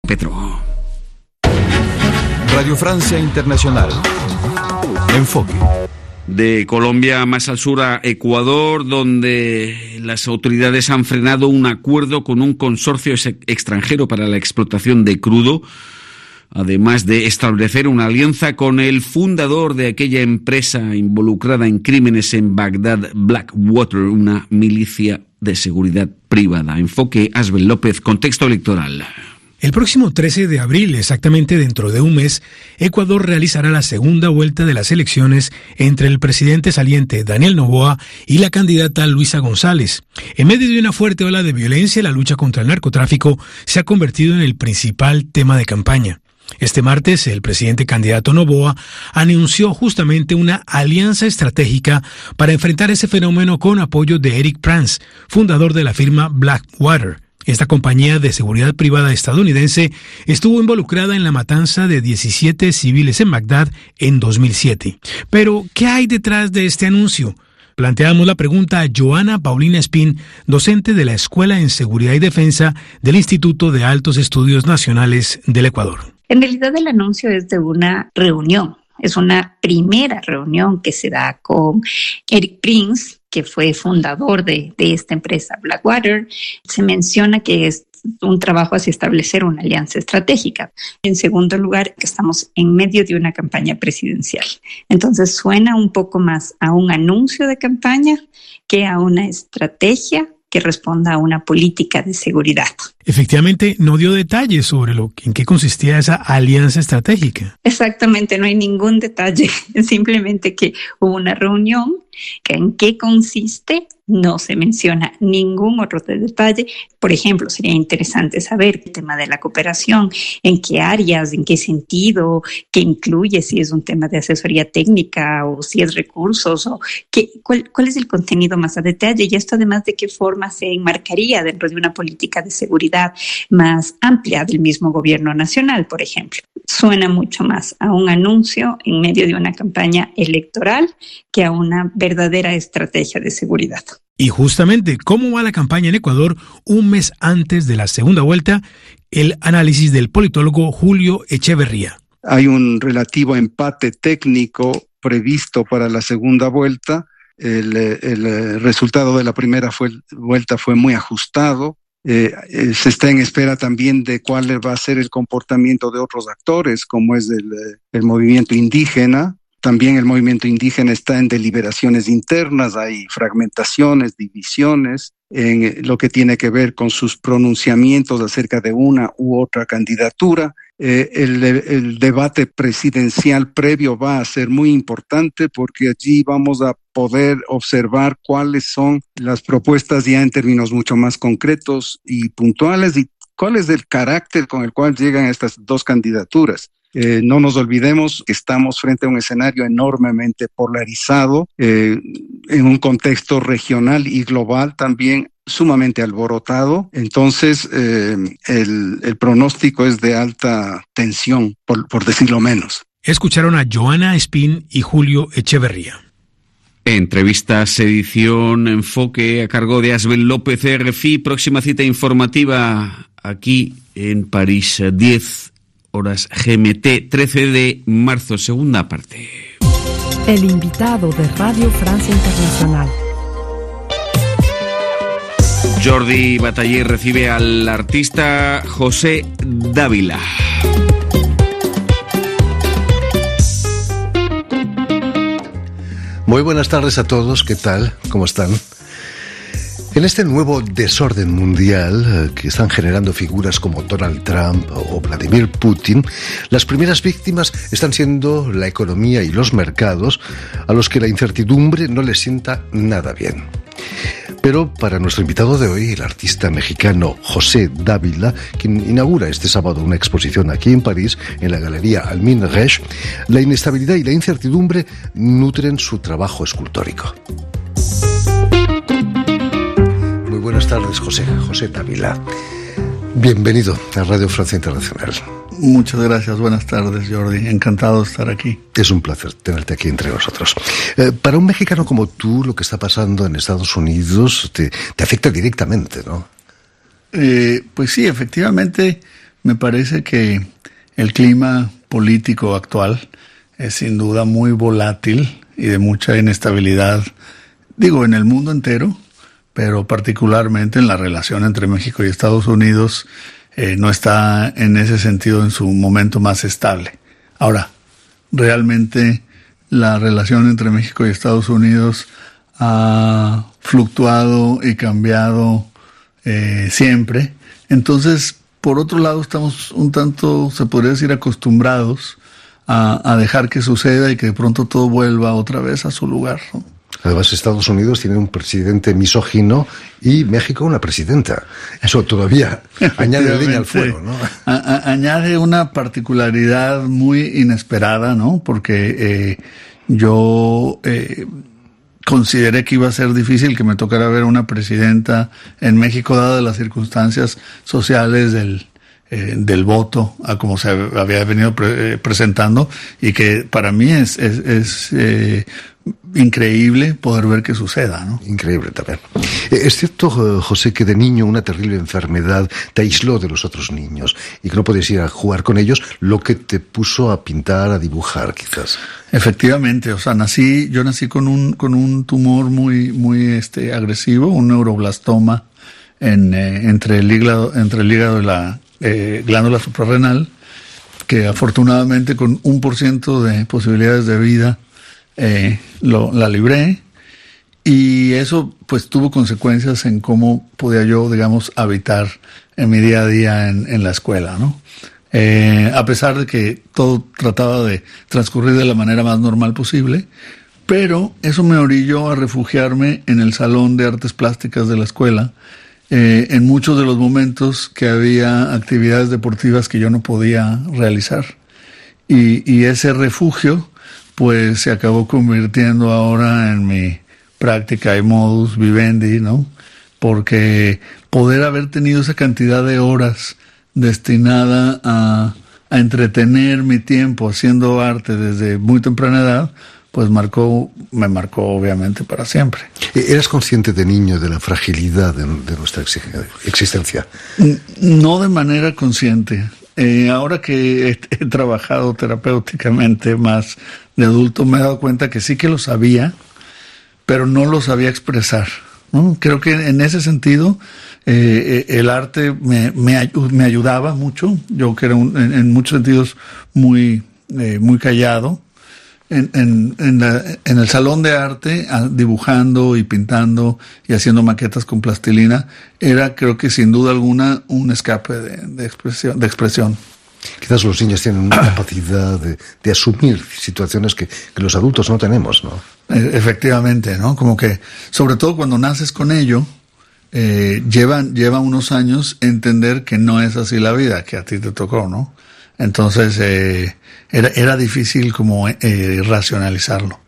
Petro. Radio Francia Internacional. Enfoque. De Colombia más al sur a Ecuador, donde las autoridades han frenado un acuerdo con un consorcio extranjero para la explotación de crudo, además de establecer una alianza con el fundador de aquella empresa involucrada en crímenes en Bagdad, Blackwater, una milicia de seguridad privada. Enfoque, Asbel López, contexto electoral. El próximo 13 de abril, exactamente dentro de un mes, Ecuador realizará la segunda vuelta de las elecciones entre el presidente saliente Daniel Noboa y la candidata Luisa González. En medio de una fuerte ola de violencia, la lucha contra el narcotráfico se ha convertido en el principal tema de campaña. Este martes, el presidente candidato Noboa anunció justamente una alianza estratégica para enfrentar ese fenómeno con apoyo de Eric Prince, fundador de la firma Blackwater. Esta compañía de seguridad privada estadounidense estuvo involucrada en la matanza de 17 civiles en Bagdad en 2007. Pero, ¿qué hay detrás de este anuncio? Planteamos la pregunta a Joana Paulina Espín, docente de la Escuela en Seguridad y Defensa del Instituto de Altos Estudios Nacionales del Ecuador. En realidad el anuncio es de una reunión. Es una primera reunión que se da con Eric Prince, que fue fundador de esta empresa Blackwater. Se menciona que es un trabajo hacia establecer una alianza estratégica. En segundo lugar, que estamos en medio de una campaña presidencial. Entonces suena un poco más a un anuncio de campaña que a una estrategia que responda a una política de seguridad. Efectivamente, no dio detalles sobre en qué consistía esa alianza estratégica. Exactamente, no hay ningún detalle, simplemente que hubo una reunión, que en qué consiste no se menciona ningún otro detalle. Por ejemplo, sería interesante saber el tema de la cooperación, en qué áreas, en qué sentido, qué incluye, si es un tema de asesoría técnica o si es recursos, o cuál es el contenido más a detalle, y esto además de qué forma se enmarcaría dentro de una política de seguridad más amplia del mismo gobierno nacional, por ejemplo. Suena mucho más a un anuncio en medio de una campaña electoral que a una verdadera estrategia de seguridad. Y justamente, ¿cómo va la campaña en Ecuador un mes antes de la segunda vuelta? El análisis del politólogo Julio Echeverría. Hay un relativo empate técnico previsto para la segunda vuelta. El resultado de la primera vuelta fue muy ajustado. Se está en espera también de cuál va a ser el comportamiento de otros actores, como es el movimiento indígena. También el movimiento indígena está en deliberaciones internas, hay fragmentaciones, divisiones en lo que tiene que ver con sus pronunciamientos acerca de una u otra candidatura. El debate presidencial previo va a ser muy importante porque allí vamos a poder observar cuáles son las propuestas ya en términos mucho más concretos y puntuales y cuál es el carácter con el cual llegan estas dos candidaturas. No nos olvidemos que estamos frente a un escenario enormemente polarizado, en un contexto regional y global también sumamente alborotado. Entonces, el pronóstico es de alta tensión, por decirlo menos. Escucharon a Joana Espín y Julio Echeverría. Entrevistas, edición, enfoque a cargo de Asbel López, RFI. Próxima cita informativa aquí en París, 10 horas GMT, 13 de marzo, segunda parte. El invitado de Radio Francia Internacional. Jordi Bataller recibe al artista José Dávila. Muy buenas tardes a todos, ¿qué tal? ¿Cómo están? En este nuevo desorden mundial que están generando figuras como Donald Trump o Vladimir Putin, las primeras víctimas están siendo la economía y los mercados, a los que la incertidumbre no les sienta nada bien. Pero para nuestro invitado de hoy, el artista mexicano José Dávila, quien inaugura este sábado una exposición aquí en París, en la Galería Almin Reche, la inestabilidad y la incertidumbre nutren su trabajo escultórico. Muy buenas tardes, José Dávila. Bienvenido a Radio Francia Internacional. Muchas gracias, buenas tardes, Jordi. Encantado de estar aquí. Es un placer tenerte aquí entre nosotros. Para un mexicano como tú, lo que está pasando en Estados Unidos te afecta directamente, ¿no? Pues sí, efectivamente, me parece que el clima político actual es sin duda muy volátil y de mucha inestabilidad, digo, en el mundo entero, pero particularmente en la relación entre México y Estados Unidos, no está en ese sentido en su momento más estable. Ahora, realmente la relación entre México y Estados Unidos ha fluctuado y cambiado siempre. Entonces, por otro lado, estamos un tanto, se podría decir, acostumbrados a dejar que suceda y que de pronto todo vuelva otra vez a su lugar, ¿no? Además, Estados Unidos tiene un presidente misógino y México una presidenta. Eso todavía añade leña al fuego, ¿no? Añade una particularidad muy inesperada, ¿no? Porque yo consideré que iba a ser difícil que me tocara ver una presidenta en México, dadas las circunstancias sociales del voto, a como se había venido presentando, y que para mí es increíble poder ver que suceda, ¿no? Increíble también. Es cierto, José, que de niño una terrible enfermedad te aisló de los otros niños y que no podías ir a jugar con ellos, lo que te puso a pintar, a dibujar, quizás. Efectivamente, o sea, yo nací con un tumor muy agresivo, un neuroblastoma entre el hígado y la glándula suprarrenal, que afortunadamente con 1% de posibilidades de vida la libré, y eso pues tuvo consecuencias en cómo podía yo, digamos, habitar en mi día a día en la escuela, ¿no? A pesar de que todo trataba de transcurrir de la manera más normal posible, pero eso me orilló a refugiarme en el salón de artes plásticas de la escuela, en muchos de los momentos que había actividades deportivas que yo no podía realizar. Y ese refugio pues se acabó convirtiendo ahora en mi práctica y modus vivendi, ¿no? Porque poder haber tenido esa cantidad de horas destinada a entretener mi tiempo haciendo arte desde muy temprana edad, pues me marcó obviamente para siempre. ¿Eras consciente de niño de la fragilidad de nuestra existencia? No de manera consciente. Ahora que he trabajado terapéuticamente más de adulto, me he dado cuenta que sí que lo sabía, pero no lo sabía expresar, ¿no? Creo que en ese sentido el arte me ayudaba mucho. Yo que era en muchos sentidos muy callado. En el salón de arte, dibujando y pintando y haciendo maquetas con plastilina, era, creo que sin duda alguna, un escape de expresión. Quizás los niños tienen una capacidad de asumir situaciones que los adultos no tenemos, ¿no? Efectivamente, ¿no? Como que, sobre todo cuando naces con ello, lleva unos años entender que no es así la vida, que a ti te tocó, ¿no? Entonces, era difícil como racionalizarlo.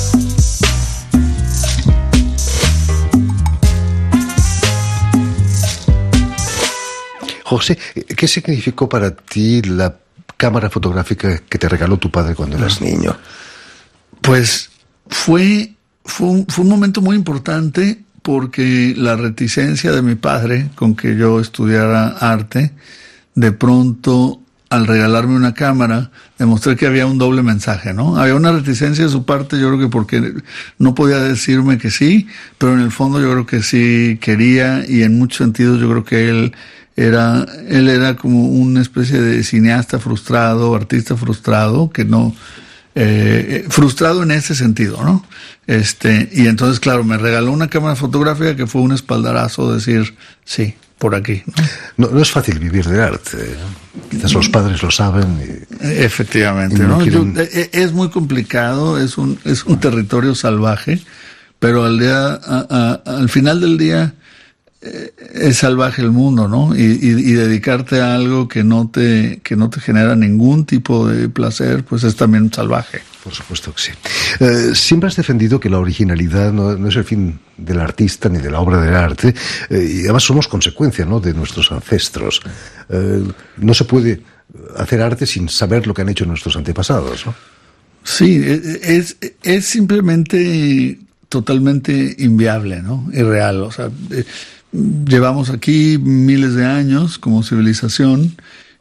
José, ¿qué significó para ti la cámara fotográfica que te regaló tu padre cuando eras niño? Pues fue un momento muy importante, porque la reticencia de mi padre con que yo estudiara arte, de pronto, al regalarme una cámara, demostré que había un doble mensaje, ¿no? Había una reticencia de su parte, yo creo que porque no podía decirme que sí, pero en el fondo yo creo que sí quería, y en muchos sentidos yo creo que él era como una especie de cineasta frustrado, artista frustrado, que no, frustrado en ese sentido, ¿no? Y entonces, claro, me regaló una cámara fotográfica que fue un espaldarazo, decir, sí, por aquí, ¿no? No es fácil vivir del arte. Quizás los padres lo saben. Efectivamente, ¿no? Es muy complicado, es un territorio salvaje, pero al final del día es salvaje el mundo, ¿no? Y dedicarte a algo que no te genera ningún tipo de placer, pues es también salvaje. Por supuesto que sí. Siempre has defendido que la originalidad no es el fin del artista ni de la obra del arte, y además somos consecuencia, ¿no?, de nuestros ancestros. No se puede hacer arte sin saber lo que han hecho nuestros antepasados, ¿no? Sí, es simplemente totalmente inviable, ¿no? Irreal. O sea, llevamos aquí miles de años como civilización,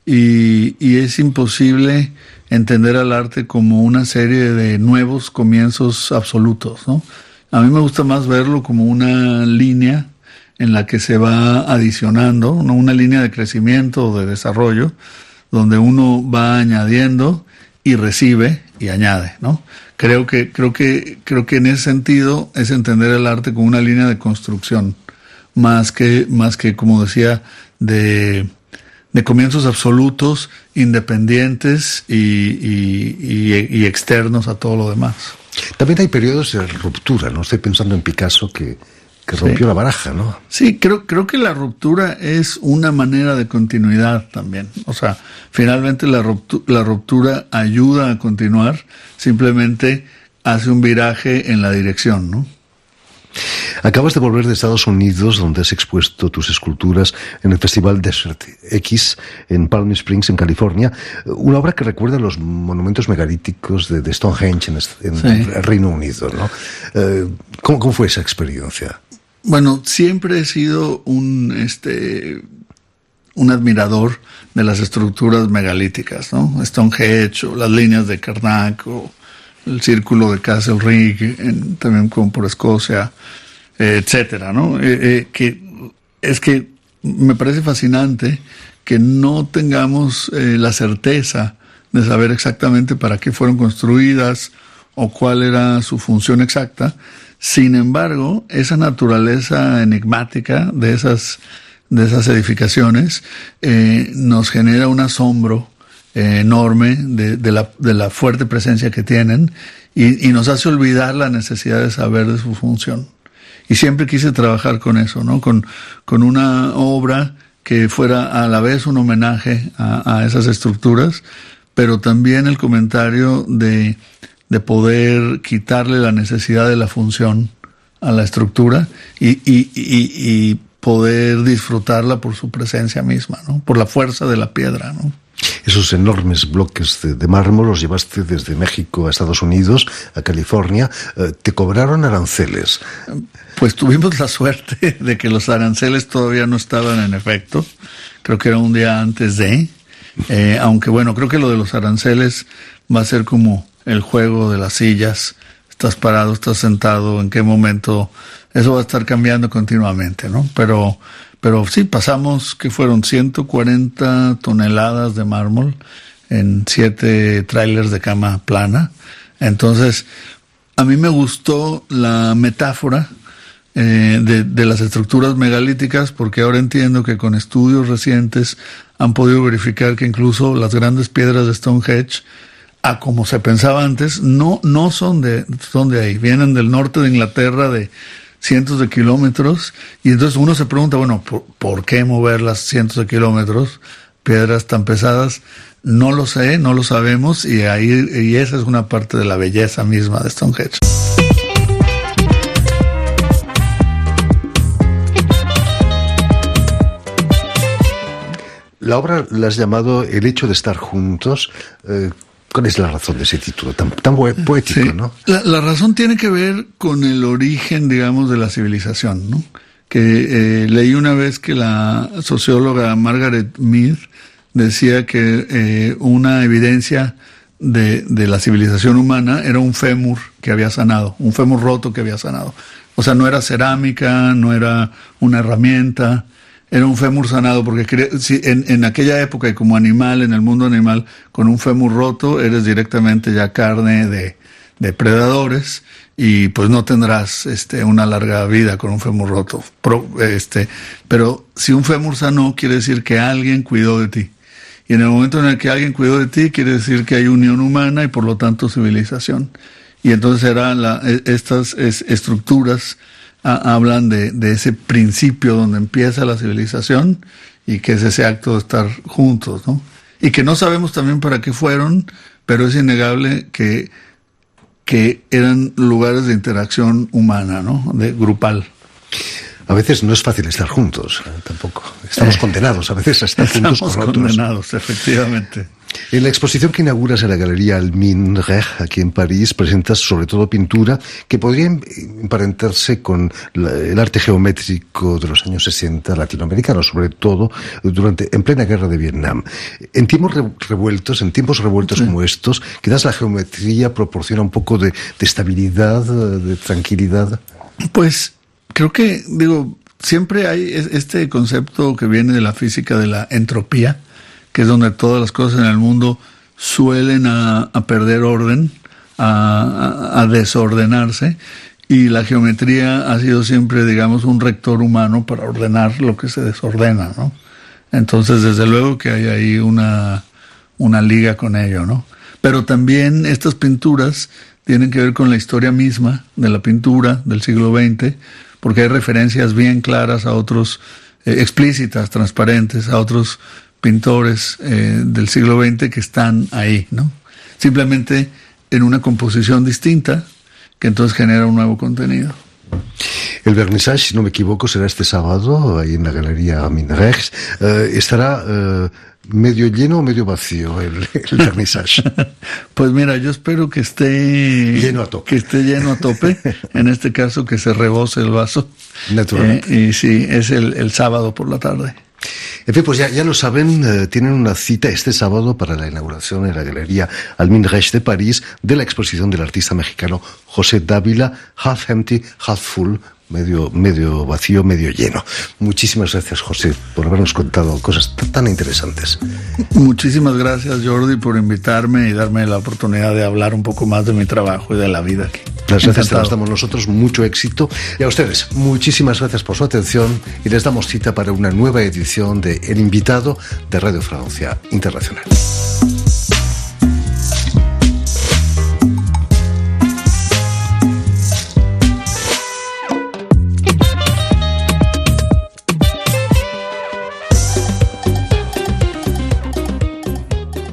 y es imposible entender al arte como una serie de nuevos comienzos absolutos, ¿no? A mí me gusta más verlo como una línea en la que se va adicionando, ¿no? Una línea de crecimiento o de desarrollo, donde uno va añadiendo y recibe y añade, ¿no? Creo que en ese sentido es entender el arte como una línea de construcción, más que como decía, de comienzos absolutos, independientes y externos a todo lo demás. También hay periodos de ruptura, ¿no? Estoy pensando en Picasso que rompió la baraja, ¿no? Sí, creo que la ruptura es una manera de continuidad también. O sea, finalmente la ruptura ayuda a continuar, simplemente hace un viraje en la dirección, ¿no? Acabas de volver de Estados Unidos, donde has expuesto tus esculturas en el Festival Desert X en Palm Springs, en California, una obra que recuerda los monumentos megalíticos de Stonehenge en el Reino Unido, ¿no? ¿Cómo fue esa experiencia? Bueno, siempre he sido un admirador de las estructuras megalíticas, ¿no? Stonehenge, o las líneas de Karnak, o el círculo de Castle Ring, también como por Escocia, etcétera, ¿no? Que me parece fascinante que no tengamos la certeza de saber exactamente para qué fueron construidas o cuál era su función exacta. Sin embargo, esa naturaleza enigmática de esas edificaciones nos genera un asombro enorme de la fuerte presencia que tienen y nos hace olvidar la necesidad de saber de su función. Y siempre quise trabajar con eso, ¿no? Con una obra que fuera a la vez un homenaje a esas estructuras, pero también el comentario de poder quitarle la necesidad de la función a la estructura y poder disfrutarla por su presencia misma, ¿no? Por la fuerza de la piedra, ¿no? Esos enormes bloques de mármol los llevaste desde México a Estados Unidos, a California. ¿Te cobraron aranceles? Pues tuvimos la suerte de que los aranceles todavía no estaban en efecto. Creo que era un día antes de. Aunque bueno, creo que lo de los aranceles va a ser como el juego de las sillas. Estás parado, estás sentado, en qué momento. Eso va a estar cambiando continuamente, ¿no? Pero sí, pasamos, que fueron 140 toneladas de mármol en 7 trailers de cama plana. Entonces, a mí me gustó la metáfora de las estructuras megalíticas, porque ahora entiendo que con estudios recientes han podido verificar que incluso las grandes piedras de Stonehenge, a como se pensaba antes, no son de ahí, vienen del norte de Inglaterra, de cientos de kilómetros, y entonces uno se pregunta, bueno, ¿por qué mover las cientos de kilómetros, piedras tan pesadas? No lo sé, no lo sabemos, y esa es una parte de la belleza misma de Stonehenge. La obra la has llamado El hecho de estar juntos. ¿Cuál es la razón de ese título tan poético, sí, ¿no? La razón tiene que ver con el origen, digamos, de la civilización, ¿no? Que leí una vez que la socióloga Margaret Mead decía que una evidencia de la civilización humana era un fémur que había sanado, un fémur roto que había sanado. O sea, no era cerámica, no era una herramienta, era un fémur sanado, porque en aquella época, y como animal, en el mundo animal, con un fémur roto eres directamente ya carne de predadores, y pues no tendrás una larga vida con un fémur roto. Pero si un fémur sanó, quiere decir que alguien cuidó de ti. Y en el momento en el que alguien cuidó de ti, quiere decir que hay unión humana y por lo tanto civilización. Y entonces estas estructuras hablan de ese principio donde empieza la civilización, y que es ese acto de estar juntos, ¿no? Y que no sabemos también para qué fueron, pero es innegable que eran lugares de interacción humana, ¿no? Grupal. A veces no es fácil estar juntos, tampoco. Estamos condenados a veces a estar juntos con otros. Estamos condenados, efectivamente. En la exposición que inauguras en la Galería Almin Reg, aquí en París, presentas sobre todo pintura que podría emparentarse con el arte geométrico de los años 60 latinoamericanos, sobre todo en plena guerra de Vietnam. En tiempos revueltos como estos, quizás la geometría proporciona un poco de estabilidad, de tranquilidad. Pues creo que, siempre hay este concepto que viene de la física de la entropía, que es donde todas las cosas en el mundo suelen a perder orden, a desordenarse, y la geometría ha sido siempre, un rector humano para ordenar lo que se desordena, ¿no? Entonces, desde luego que hay ahí una liga con ello, ¿no? Pero también estas pinturas tienen que ver con la historia misma de la pintura del siglo XX, porque hay referencias bien claras a otros, explícitas, transparentes, a otros pintores del siglo XX que están ahí, ¿no? Simplemente en una composición distinta, que entonces genera un nuevo contenido. El vernissage, si no me equivoco, será este sábado, ahí en la Galería Almin Reg. ¿Estará medio lleno o medio vacío el vernissage? Pues mira, yo espero que esté lleno a tope. Que esté lleno a tope. En este caso, que se rebose el vaso. Naturalmente. Y sí, es el sábado por la tarde. En fin, pues ya lo saben, tienen una cita este sábado para la inauguración en la Galería Almin Reg de París de la exposición del artista mexicano José Dávila, Half Empty, Half Full, medio vacío, medio lleno. Muchísimas gracias, José, por habernos contado cosas tan interesantes. Muchísimas gracias, Jordi, por invitarme y darme la oportunidad de hablar un poco más de mi trabajo y de la vida aquí. Las gracias te las damos nosotros, mucho éxito. Y a ustedes, muchísimas gracias por su atención y les damos cita para una nueva edición de El Invitado de Radio Francia Internacional.